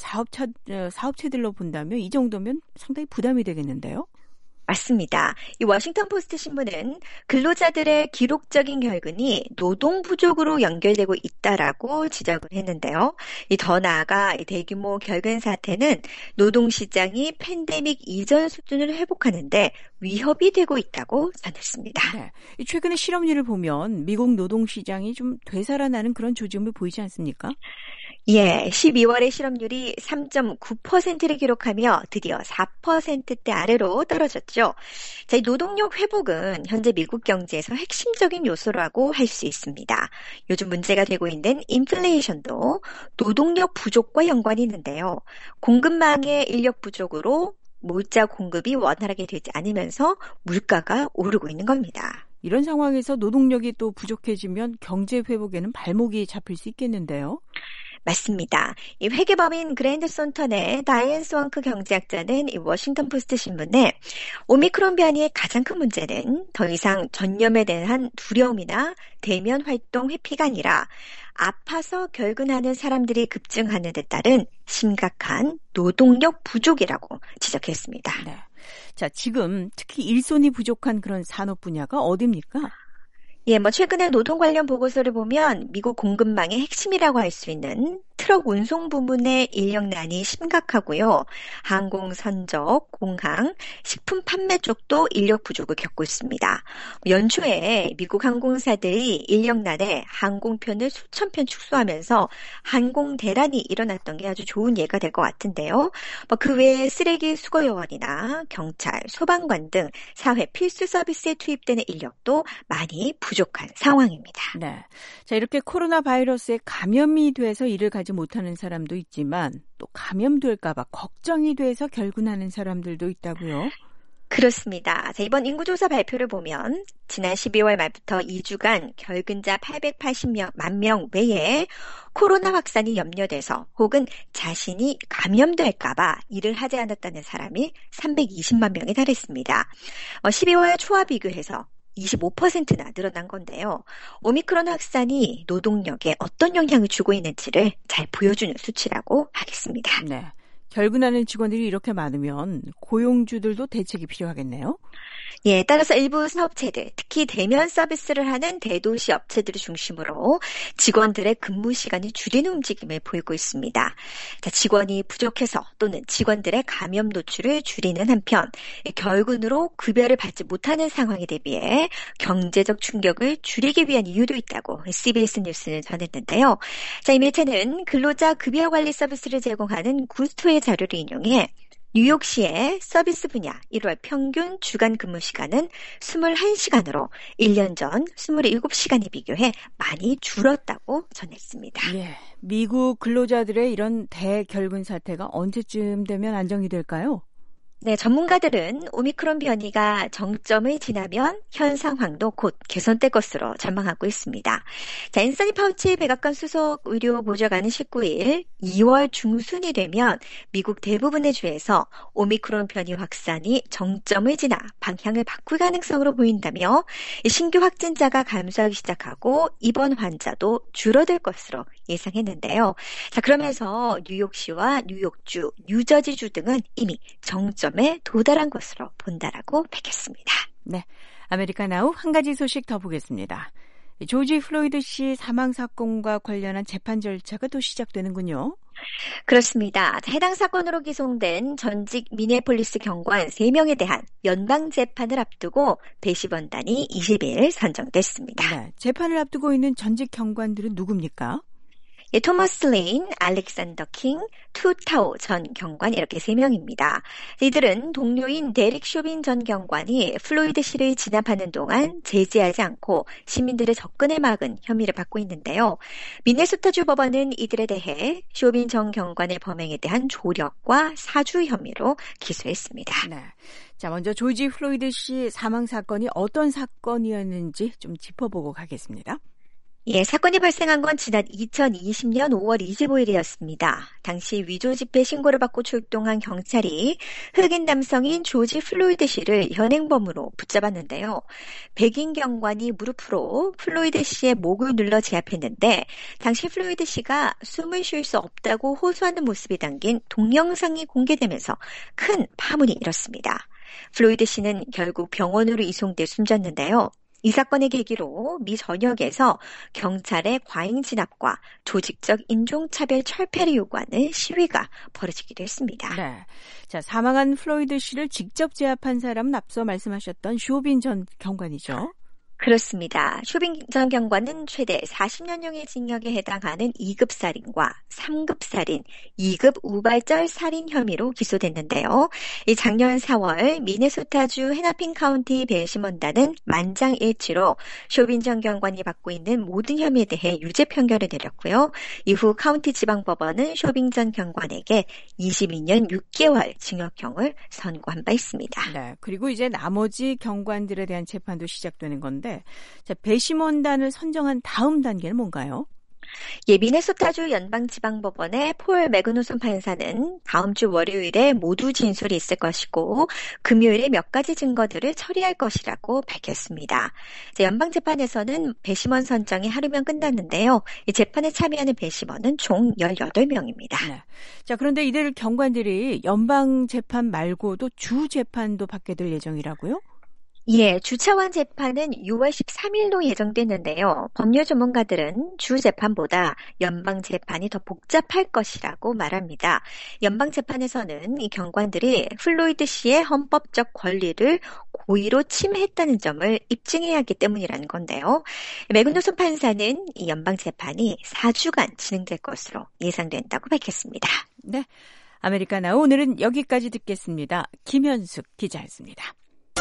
사업체들로 본다면 이 정도면 상당히 부담이 되겠는데요. 맞습니다. 이 워싱턴 포스트 신문은 근로자들의 기록적인 결근이 노동 부족으로 연결되고 있다라고 지적을 했는데요. 더 나아가 이 대규모 결근 사태는 노동시장이 팬데믹 이전 수준을 회복하는데 위협이 되고 있다고 전했습니다. 네. 최근의 실업률을 보면 미국 노동시장이 좀 되살아나는 그런 조짐을 보이지 않습니까? 예, 12월의 실업률이 3.9%를 기록하며 드디어 4%대 아래로 떨어졌죠. 자, 이 노동력 회복은 현재 미국 경제에서 핵심적인 요소라고 할 수 있습니다. 요즘 문제가 되고 있는 인플레이션도 노동력 부족과 연관이 있는데요. 공급망의 인력 부족으로 물자 공급이 원활하게 되지 않으면서 물가가 오르고 있는 겁니다. 이런 상황에서 노동력이 또 부족해지면 경제 회복에는 발목이 잡힐 수 있겠는데요. 맞습니다. 이 회계법인 그랜드 썬턴의 다이앤 스왕크 경제학자는 이 워싱턴 포스트 신문에 오미크론 변이의 가장 큰 문제는 더 이상 전염에 대한 두려움이나 대면 활동 회피가 아니라 아파서 결근하는 사람들이 급증하는 데 따른 심각한 노동력 부족이라고 지적했습니다. 네. 자, 지금 특히 일손이 부족한 그런 산업 분야가 어디입니까? 예, 최근에 노동 관련 보고서를 보면 미국 공급망의 핵심이라고 할 수 있는 트럭 운송 부문의 인력난이 심각하고요. 항공 선적, 공항, 식품 판매 쪽도 인력 부족을 겪고 있습니다. 연초에 미국 항공사들이 인력난에 항공편을 수천 편 축소하면서 항공 대란이 일어났던 게 아주 좋은 예가 될 것 같은데요. 그 외에 쓰레기 수거 요원이나 경찰, 소방관 등 사회 필수 서비스에 투입되는 인력도 많이 부족한 상황입니다. 네. 자, 이렇게 코로나 바이러스에 감염이 돼서 일을 가지 못하는 사람도 있지만 또 감염될까 봐 걱정이 돼서 결근하는 사람들도 있다고요. 그렇습니다. 자, 이번 인구조사 발표를 보면 지난 12월 말부터 2주간 결근자 880만 명 외에 코로나 확산이 염려돼서 혹은 자신이 감염될까봐 일을 하지 않았다는 사람이 320만 명에 달했습니다. 12월 초와 비교해서 25%나 늘어난 건데요. 오미크론 확산이 노동력에 어떤 영향을 주고 있는지를 잘 보여주는 수치라고 하겠습니다. 네. 결근하는 직원들이 이렇게 많으면 고용주들도 대책이 필요하겠네요. 예, 따라서 일부 사업체들, 특히 대면 서비스를 하는 대도시 업체들을 중심으로 직원들의 근무 시간을 줄이는 움직임을 보이고 있습니다. 자, 직원이 부족해서 또는 직원들의 감염 노출을 줄이는 한편 결근으로 급여를 받지 못하는 상황에 대비해 경제적 충격을 줄이기 위한 이유도 있다고 CBS 뉴스는 전했는데요. 자, 이 매체는 근로자 급여 관리 서비스를 제공하는 구스토의 자료를 인용해 뉴욕시의 서비스 분야 1월 평균 주간 근무 시간은 21시간으로 1년 전 27시간에 비교해 많이 줄었다고 전했습니다. 예, 미국 근로자들의 이런 대결근 사태가 언제쯤 되면 안정이 될까요? 네, 전문가들은 오미크론 변이가 정점을 지나면 현 상황도 곧 개선될 것으로 전망하고 있습니다. 자, 앤서니 파우치 백악관 수석 의료보좌관은 19일 2월 중순이 되면 미국 대부분의 주에서 오미크론 변이 확산이 정점을 지나 방향을 바꿀 가능성으로 보인다며 신규 확진자가 감소하기 시작하고 입원 환자도 줄어들 것으로 예상했는데요. 자, 그러면서 뉴욕시와 뉴욕주, 뉴저지주 등은 이미 정점에 도달한 것으로 본다라고 밝혔습니다. 네, 아메리카나우 한 가지 소식 더 보겠습니다. 조지 플로이드 씨 사망 사건과 관련한 재판 절차가 또 시작되는군요. 그렇습니다. 해당 사건으로 기소된 전직 미네폴리스 경관 3명에 대한 연방 재판을 앞두고 배심원단이 20일 선정됐습니다. 네, 재판을 앞두고 있는 전직 경관들은 누굽니까? 예, 토머스 레인, 알렉산더 킹, 투 타오 전 경관 이렇게 3명입니다. 이들은 동료인 데릭 쇼빈 전 경관이 플로이드 씨를 진압하는 동안 제지하지 않고 시민들의 접근을 막은 혐의를 받고 있는데요. 미네소타주 법원은 이들에 대해 쇼빈 전 경관의 범행에 대한 조력과 사주 혐의로 기소했습니다. 네. 자, 먼저 조지 플로이드 씨 사망 사건이 어떤 사건이었는지 좀 짚어보고 가겠습니다. 예, 사건이 발생한 건 지난 2020년 5월 25일이었습니다. 당시 위조 집회 신고를 받고 출동한 경찰이 흑인 남성인 조지 플로이드 씨를 현행범으로 붙잡았는데요. 백인 경관이 무릎으로 플로이드 씨의 목을 눌러 제압했는데 당시 플로이드 씨가 숨을 쉴 수 없다고 호소하는 모습이 담긴 동영상이 공개되면서 큰 파문이 일었습니다. 플로이드 씨는 결국 병원으로 이송돼 숨졌는데요. 이 사건의 계기로 미 전역에서 경찰의 과잉 진압과 조직적 인종차별 철폐를 요구하는 시위가 벌어지기도 했습니다. 네. 자, 사망한 플로이드 씨를 직접 제압한 사람은 앞서 말씀하셨던 쇼빈 전 경관이죠. 그렇습니다. 쇼빈 전 경관은 최대 40년형의 징역에 해당하는 2급 살인과 3급 살인, 2급 우발절 살인 혐의로 기소됐는데요. 이 작년 4월 미네소타주 헤나핀 카운티 배심원단은 만장일치로 쇼빈 전 경관이 받고 있는 모든 혐의에 대해 유죄 판결을 내렸고요. 이후 카운티 지방법원은 쇼빈 전 경관에게 22년 6개월 징역형을 선고한 바 있습니다. 네, 그리고 이제 나머지 경관들에 대한 재판도 시작되는 건데 자, 배심원단을 선정한 다음 단계는 뭔가요? 예, 미네소타주 연방지방법원의 폴 매그누슨 판사는 다음 주 월요일에 모두 진술이 있을 것이고 금요일에 몇 가지 증거들을 처리할 것이라고 밝혔습니다. 연방재판에서는 배심원 선정이 하루면 끝났는데요. 이 재판에 참여하는 배심원은 총 18명입니다. 네. 자, 그런데 이들 경관들이 연방재판 말고도 주재판도 받게 될 예정이라고요? 예, 주차원 재판은 6월 13일로 예정됐는데요. 법률 전문가들은 주 재판보다 연방 재판이 더 복잡할 것이라고 말합니다. 연방 재판에서는 이 경관들이 플로이드 씨의 헌법적 권리를 고의로 침해했다는 점을 입증해야 하기 때문이라는 건데요. 매그누슨 판사는 이 연방 재판이 4주간 진행될 것으로 예상된다고 밝혔습니다. 네, 아메리카나우 오늘은 여기까지 듣겠습니다. 김현숙 기자였습니다.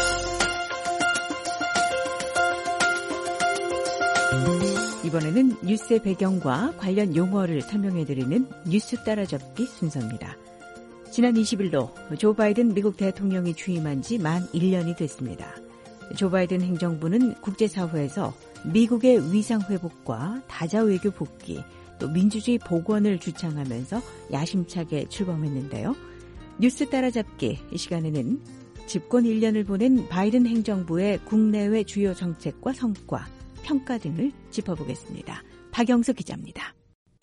이번에는 뉴스의 배경과 관련 용어를 설명해드리는 뉴스 따라잡기 순서입니다. 지난 20일로 조 바이든 미국 대통령이 취임한 지 만 1년이 됐습니다. 조 바이든 행정부는 국제사회에서 미국의 위상회복과 다자외교 복귀, 또 민주주의 복원을 주창하면서 야심차게 출범했는데요. 뉴스 따라잡기 이 시간에는 집권 1년을 보낸 바이든 행정부의 국내외 주요 정책과 성과, 평가 등을 짚어보겠습니다. 박영수 기자입니다.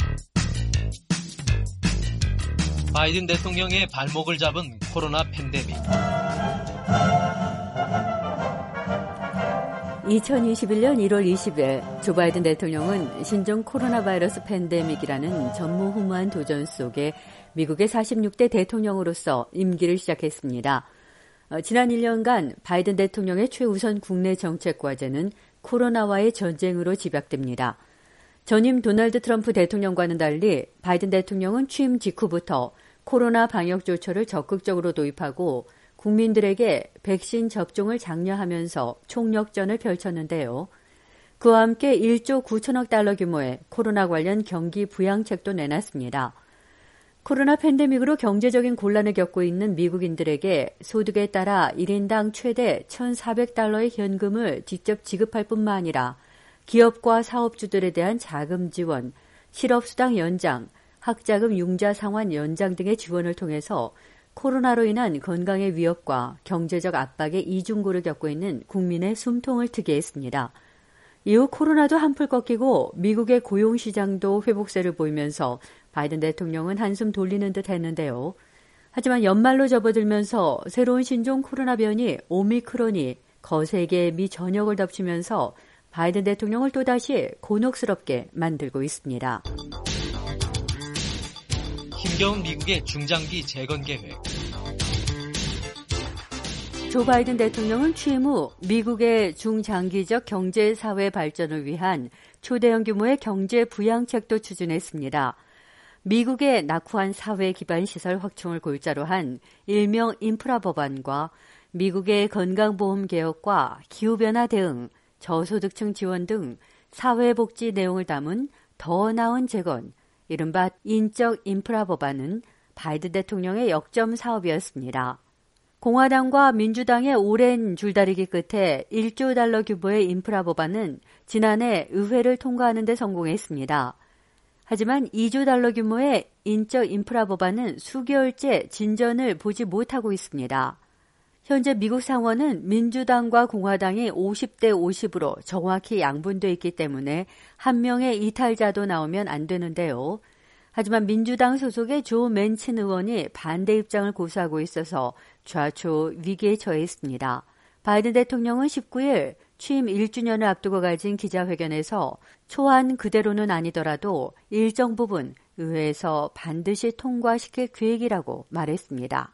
바이든 대통령의 발목을 잡은 코로나 팬데믹. 2021년 1월 20일 조 바이든 대통령은 신종 코로나 바이러스 팬데믹이라는 전무후무한 도전 속에 미국의 46대 대통령으로서 임기를 시작했습니다. 지난 1년간 바이든 대통령의 최우선 국내 정책 과제는 코로나와의 전쟁으로 집약됩니다. 전임 도널드 트럼프 대통령과는 달리 바이든 대통령은 취임 직후부터 코로나 방역 조처를 적극적으로 도입하고 국민들에게 백신 접종을 장려하면서 총력전을 펼쳤는데요. 그와 함께 1조 9천억 달러 규모의 코로나 관련 경기 부양책도 내놨습니다. 코로나 팬데믹으로 경제적인 곤란을 겪고 있는 미국인들에게 소득에 따라 1인당 최대 1,400달러의 현금을 직접 지급할 뿐만 아니라 기업과 사업주들에 대한 자금 지원, 실업수당 연장, 학자금 융자 상환 연장 등의 지원을 통해서 코로나로 인한 건강의 위협과 경제적 압박의 이중고를 겪고 있는 국민의 숨통을 트게 했습니다. 이후 코로나도 한풀 꺾이고 미국의 고용시장도 회복세를 보이면서 바이든 대통령은 한숨 돌리는 듯 했는데요. 하지만 연말로 접어들면서 새로운 신종 코로나 변이 오미크론이 거세게 미 전역을 덮치면서 바이든 대통령을 또다시 곤혹스럽게 만들고 있습니다. 힘겨운 미국의 중장기 재건 계획. 조 바이든 대통령은 취임 후 미국의 중장기적 경제사회 발전을 위한 초대형 규모의 경제 부양책도 추진했습니다. 미국의 낙후한 사회 기반 시설 확충을 골자로 한 일명 인프라 법안과 미국의 건강보험 개혁과 기후변화 대응, 저소득층 지원 등 사회복지 내용을 담은 더 나은 재건, 이른바 인적 인프라 법안은 바이든 대통령의 역점 사업이었습니다. 공화당과 민주당의 오랜 줄다리기 끝에 1조 달러 규모의 인프라 법안은 지난해 의회를 통과하는 데 성공했습니다. 하지만 2조 달러 규모의 인적 인프라 법안은 수개월째 진전을 보지 못하고 있습니다. 현재 미국 상원은 민주당과 공화당이 50대 50으로 정확히 양분돼 있기 때문에 한 명의 이탈자도 나오면 안 되는데요. 하지만 민주당 소속의 조 맨친 의원이 반대 입장을 고수하고 있어서 좌초 위기에 처해 있습니다. 바이든 대통령은 19일 취임 1주년을 앞두고 가진 기자회견에서 초안 그대로는 아니더라도 일정 부분 의회에서 반드시 통과시킬 계획이라고 말했습니다.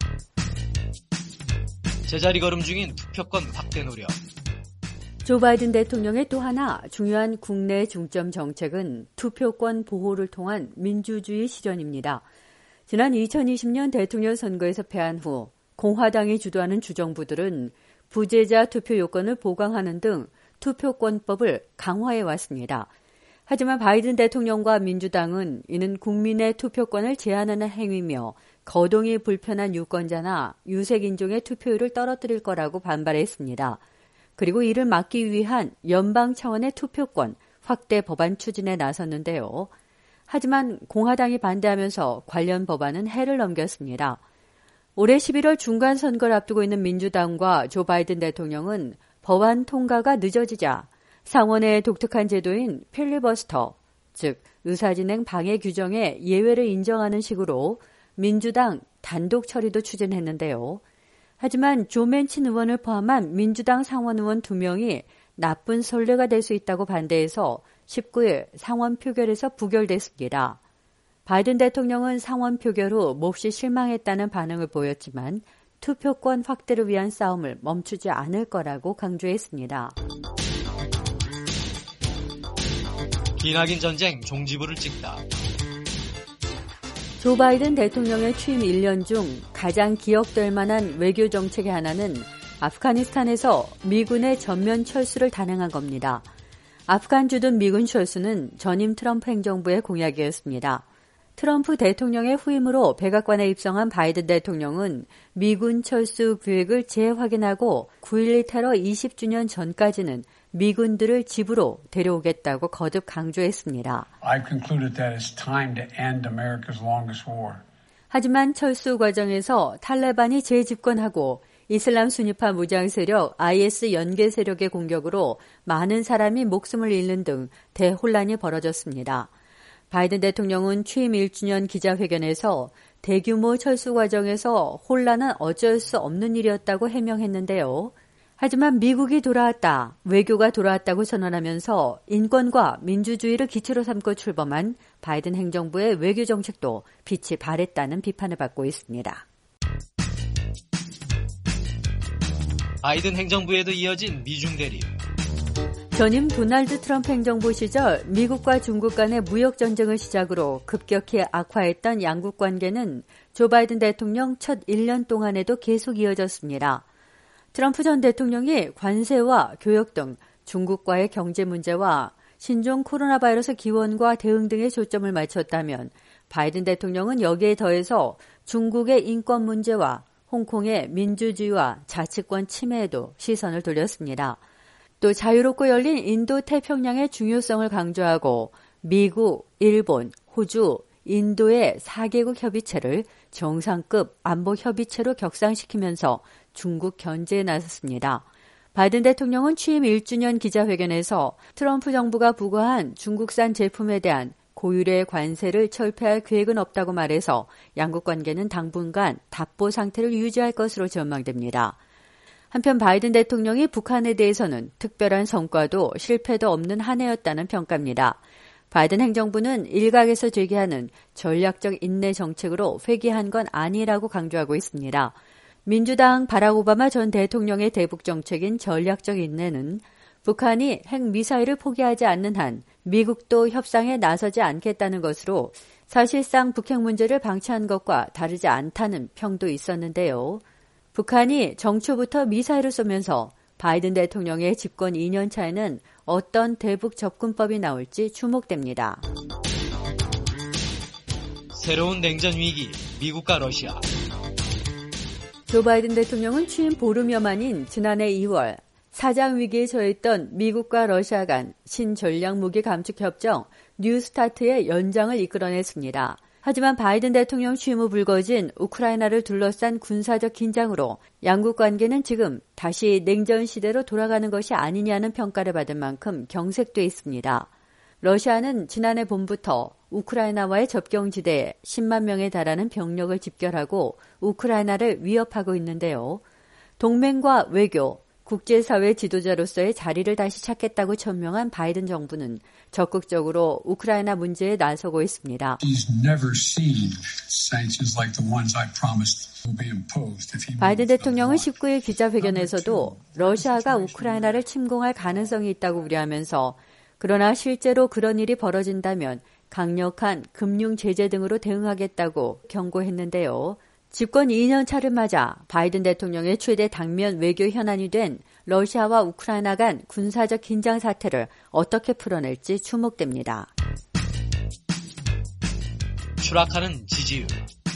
제자리 걸음 중인 투표권 확대 노력. 조 바이든 대통령의 또 하나 중요한 국내 중점 정책은 투표권 보호를 통한 민주주의 실현입니다. 지난 2020년 대통령 선거에서 패한 후 공화당이 주도하는 주정부들은 부재자 투표 요건을 보강하는 등 투표권법을 강화해 왔습니다. 하지만 바이든 대통령과 민주당은 이는 국민의 투표권을 제한하는 행위며 거동이 불편한 유권자나 유색인종의 투표율을 떨어뜨릴 거라고 반발했습니다. 그리고 이를 막기 위한 연방 차원의 투표권 확대 법안 추진에 나섰는데요. 하지만 공화당이 반대하면서 관련 법안은 해를 넘겼습니다. 올해 11월 중간 선거를 앞두고 있는 민주당과 조 바이든 대통령은 법안 통과가 늦어지자 상원의 독특한 제도인 필리버스터, 즉 의사진행 방해 규정에 예외를 인정하는 식으로 민주당 단독 처리도 추진했는데요. 하지만 조 맨친 의원을 포함한 민주당 상원 의원 2명이 나쁜 선례가 될 수 있다고 반대해서 19일 상원 표결에서 부결됐습니다. 바이든 대통령은 상원 표결 후 몹시 실망했다는 반응을 보였지만 투표권 확대를 위한 싸움을 멈추지 않을 거라고 강조했습니다. 기나긴 전쟁 종지부를 찍다. 조 바이든 대통령의 취임 1년 중 가장 기억될 만한 외교 정책의 하나는 아프가니스탄에서 미군의 전면 철수를 단행한 겁니다. 아프간 주둔 미군 철수는 전임 트럼프 행정부의 공약이었습니다. 트럼프 대통령의 후임으로 백악관에 입성한 바이든 대통령은 미군 철수 계획을 재확인하고 9.11 테러 20주년 전까지는 미군들을 집으로 데려오겠다고 거듭 강조했습니다. I've concluded that it's time to end America's longest war. 하지만 철수 과정에서 탈레반이 재집권하고 이슬람 순위파 무장 세력 IS 연계 세력의 공격으로 많은 사람이 목숨을 잃는 등 대혼란이 벌어졌습니다. 바이든 대통령은 취임 1주년 기자회견에서 대규모 철수 과정에서 혼란은 어쩔 수 없는 일이었다고 해명했는데요. 하지만 미국이 돌아왔다, 외교가 돌아왔다고 선언하면서 인권과 민주주의를 기초로 삼고 출범한 바이든 행정부의 외교 정책도 빛이 발했다는 비판을 받고 있습니다. 바이든 행정부에도 이어진 미중 대립. 전임 도널드 트럼프 행정부 시절 미국과 중국 간의 무역 전쟁을 시작으로 급격히 악화했던 양국 관계는 조 바이든 대통령 첫 1년 동안에도 계속 이어졌습니다. 트럼프 전 대통령이 관세와 교역 등 중국과의 경제 문제와 신종 코로나 바이러스 기원과 대응 등에 초점을 맞췄다면 바이든 대통령은 여기에 더해서 중국의 인권 문제와 홍콩의 민주주의와 자치권 침해에도 시선을 돌렸습니다. 또 자유롭고 열린 인도 태평양의 중요성을 강조하고 미국, 일본, 호주, 인도의 4개국 협의체를 정상급 안보 협의체로 격상시키면서 중국 견제에 나섰습니다. 바이든 대통령은 취임 1주년 기자회견에서 트럼프 정부가 부과한 중국산 제품에 대한 고율의 관세를 철폐할 계획은 없다고 말해서 양국 관계는 당분간 답보 상태를 유지할 것으로 전망됩니다. 한편 바이든 대통령이 북한에 대해서는 특별한 성과도 실패도 없는 한 해였다는 평가입니다. 바이든 행정부는 일각에서 제기하는 전략적 인내 정책으로 회귀한 건 아니라고 강조하고 있습니다. 민주당 바락 오바마 전 대통령의 대북 정책인 전략적 인내는 북한이 핵미사일을 포기하지 않는 한 미국도 협상에 나서지 않겠다는 것으로 사실상 북핵 문제를 방치한 것과 다르지 않다는 평도 있었는데요. 북한이 정초부터 미사일을 쏘면서 바이든 대통령의 집권 2년 차에는 어떤 대북 접근법이 나올지 주목됩니다. 새로운 냉전 위기, 미국과 러시아. 조 바이든 대통령은 취임 보름여 만인 지난해 2월 사장 위기에 처했던 미국과 러시아 간 신전략무기 감축협정 뉴스타트의 연장을 이끌어냈습니다. 하지만 바이든 대통령 취임 후 불거진 우크라이나를 둘러싼 군사적 긴장으로 양국 관계는 지금 다시 냉전 시대로 돌아가는 것이 아니냐는 평가를 받을 만큼 경색돼 있습니다. 러시아는 지난해 봄부터 우크라이나와의 접경지대에 10만 명에 달하는 병력을 집결하고 우크라이나를 위협하고 있는데요. 동맹과 외교, 국제사회 지도자로서의 자리를 다시 찾겠다고 천명한 바이든 정부는 적극적으로 우크라이나 문제에 나서고 있습니다. 바이든 대통령은 19일 기자회견에서도 러시아가 우크라이나를 침공할 가능성이 있다고 우려하면서 그러나 실제로 그런 일이 벌어진다면 강력한 금융 제재 등으로 대응하겠다고 경고했는데요. 집권 2년 차를 맞아 바이든 대통령의 최대 당면 외교 현안이 된 러시아와 우크라이나 간 군사적 긴장 사태를 어떻게 풀어낼지 주목됩니다. 추락하는 지지율.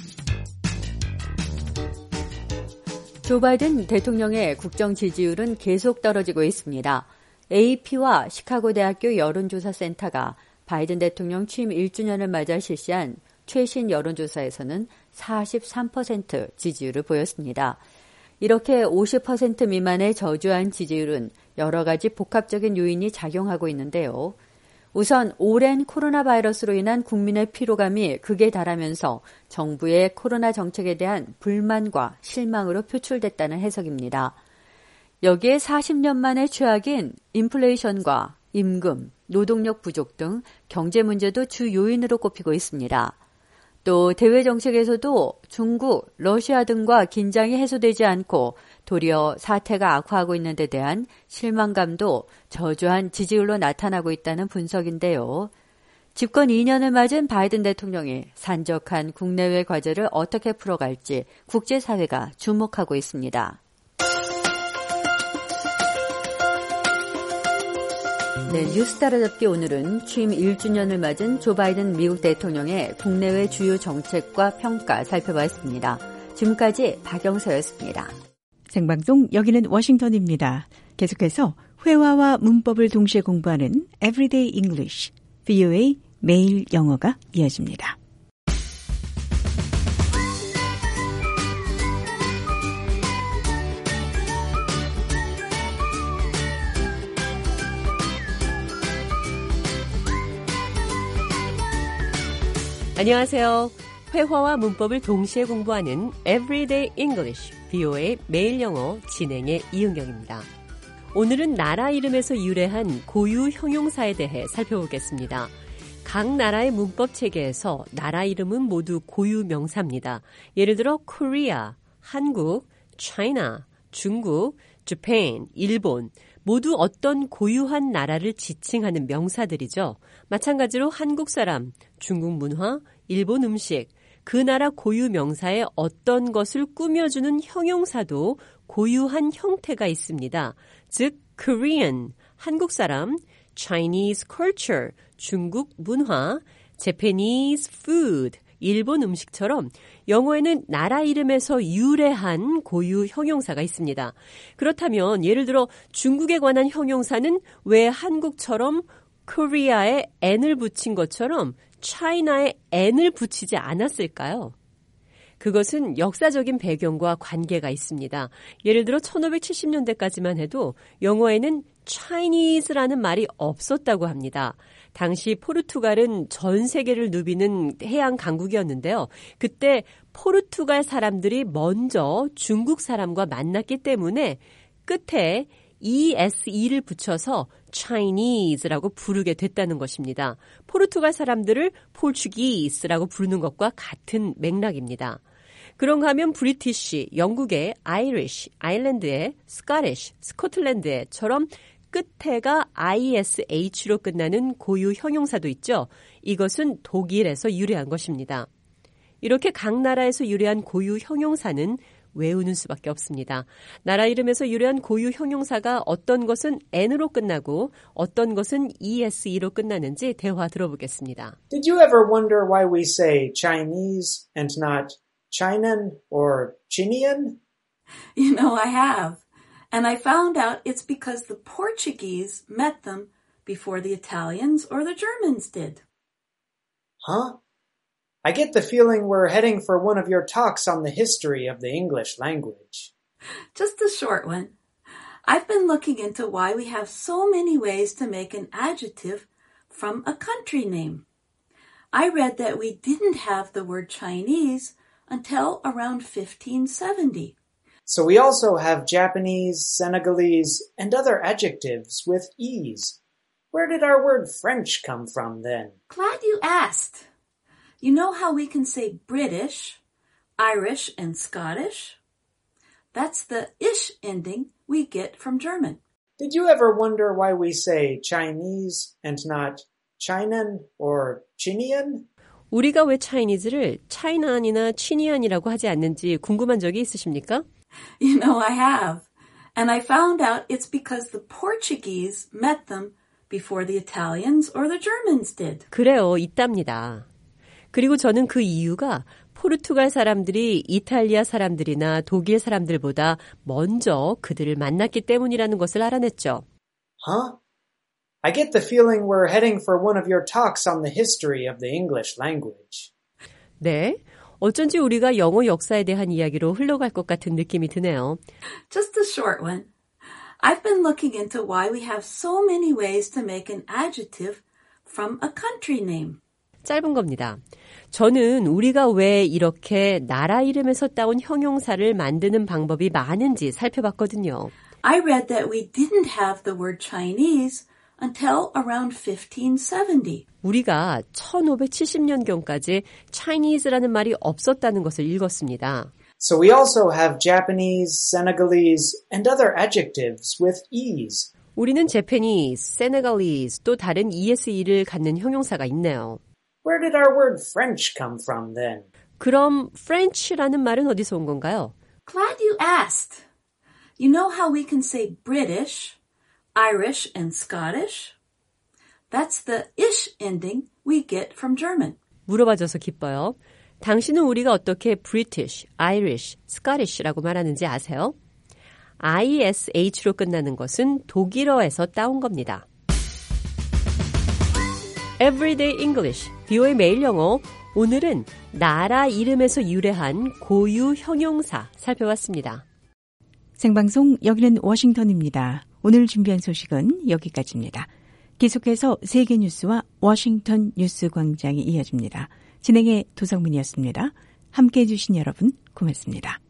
조 바이든 대통령의 국정 지지율은 계속 떨어지고 있습니다. AP와 시카고 대학교 여론조사센터가 바이든 대통령 취임 1주년을 맞아 실시한 최신 여론조사에서는 43% 지지율을 보였습니다. 이렇게 50% 미만의 저조한 지지율은 여러 가지 복합적인 요인이 작용하고 있는데요. 우선 오랜 코로나 바이러스로 인한 국민의 피로감이 극에 달하면서 정부의 코로나 정책에 대한 불만과 실망으로 표출됐다는 해석입니다. 여기에 40년 만의 최악인 인플레이션과 임금, 노동력 부족 등 경제 문제도 주 요인으로 꼽히고 있습니다. 또 대외 정책에서도 중국, 러시아 등과 긴장이 해소되지 않고 도리어 사태가 악화하고 있는 데 대한 실망감도 저조한 지지율로 나타나고 있다는 분석인데요. 집권 2년을 맞은 바이든 대통령이 산적한 국내외 과제를 어떻게 풀어갈지 국제사회가 주목하고 있습니다. 네, 뉴스 따라잡기 오늘은 취임 1주년을 맞은 조 바이든 미국 대통령의 국내외 주요 정책과 평가 살펴봤습니다. 지금까지 박영서였습니다. 생방송 여기는 워싱턴입니다. 계속해서 회화와 문법을 동시에 공부하는 Everyday English, VOA 매일 영어가 이어집니다. 안녕하세요. 회화와 문법을 동시에 공부하는 Everyday English, VOA 매일 영어 진행의 이은경입니다. 오늘은 나라 이름에서 유래한 고유 형용사에 대해 살펴보겠습니다. 각 나라의 문법 체계에서 나라 이름은 모두 고유 명사입니다. 예를 들어 Korea, 한국, China, 중국, Japan, 일본 모두 어떤 고유한 나라를 지칭하는 명사들이죠. 마찬가지로 한국 사람, 중국 문화, 일본 음식, 그 나라 고유 명사에 어떤 것을 꾸며주는 형용사도 고유한 형태가 있습니다. 즉, Korean, 한국 사람, Chinese culture, 중국 문화, Japanese food, 일본 음식처럼 영어에는 나라 이름에서 유래한 고유 형용사가 있습니다. 그렇다면 예를 들어 중국에 관한 형용사는 왜 한국처럼 코리아에 n을 붙인 것처럼 차이나에 n을 붙이지 않았을까요? 그것은 역사적인 배경과 관계가 있습니다. 예를 들어 1570년대까지만 해도 영어에는 Chinese라는 말이 없었다고 합니다. 당시 포르투갈은 전 세계를 누비는 해양 강국이었는데요. 그때 포르투갈 사람들이 먼저 중국 사람과 만났기 때문에 끝에 ESE를 붙여서 Chinese라고 부르게 됐다는 것입니다. 포르투갈 사람들을 Portuguese라고 부르는 것과 같은 맥락입니다. 그런가 하면 브리티시, 영국의 아이리쉬, 아일랜드의 스코티쉬, 스코틀랜드의처럼 끝에가 ISH로 끝나는 고유 형용사도 있죠. 이것은 독일에서 유래한 것입니다. 이렇게 각 나라에서 유래한 고유 형용사는 외우는 수밖에 없습니다. 나라 이름에서 유래한 고유 형용사가 어떤 것은 n으로 끝나고 어떤 것은 ESE로 끝나는지 대화 들어보겠습니다. Did you ever wonder why we say Chinese and not Chinan or Chinian? You know, I have. And I found out it's because the Portuguese met them before the Italians or the Germans did. Huh? I get the feeling we're heading for one of your talks on the history of the English language. Just a short one. I've been looking into why we have so many ways to make an adjective from a country name. I read that we didn't have the word Chinese until around 1570. So we also have Japanese, Senegalese, and other adjectives with ease. Where did our word French come from then? Glad you asked. You know how we can say British, Irish, and Scottish? That's the ish ending we get from German. Did you ever wonder why we say Chinese and not Chinan or Chinian? 우리가 왜 차이니즈를 차이난이나 치니안이라고 하지 않는지 궁금한 적이 있으십니까? You know, I have. And I found out it's because the Portuguese met them before the Italians or the Germans did. 그래요, 있답니다. 그리고 저는 그 이유가 포르투갈 사람들이 이탈리아 사람들이나 독일 사람들보다 먼저 그들을 만났기 때문이라는 것을 알아냈죠. Huh? I get the feeling we're heading for one of your talks on the history of the English language. 네, 어쩐지 우리가 영어 역사에 대한 이야기로 흘러갈 것 같은 느낌이 드네요. Just a short one. I've been looking into why we have so many ways to make an adjective from a country name. 짧은 겁니다. 저는 우리가 왜 이렇게 나라 이름에서 따온 형용사를 만드는 방법이 많은지 살펴봤거든요. I read that we didn't have the word Chinese until around 1570. 우리가 1570년경까지 Chinese라는 말이 없었다는 것을 읽었습니다. So we also have Japanese, Senegalese, and other adjectives with ease. 우리는 Japanese, Senegalese, 또 다른 ESE를 갖는 형용사가 있네요. Where did our word French come from then? 그럼 French라는 말은 어디서 온 건가요? Glad you asked. You know how we can say British, Irish, and Scottish? That's the ish ending we get from German. 물어봐줘서 기뻐요. 당신은 우리가 어떻게 British, Irish, Scottish라고 말하는지 아세요? ISH로 끝나는 것은 독일어에서 따온 겁니다. Everyday English, VOA 매일 영어. 오늘은 나라 이름에서 유래한 고유 형용사 살펴봤습니다. 생방송 여기는 워싱턴입니다. 오늘 준비한 소식은 여기까지입니다. 계속해서 세계 뉴스와 워싱턴 뉴스 광장이 이어집니다. 진행의 도성민이었습니다. 함께해 주신 여러분 고맙습니다.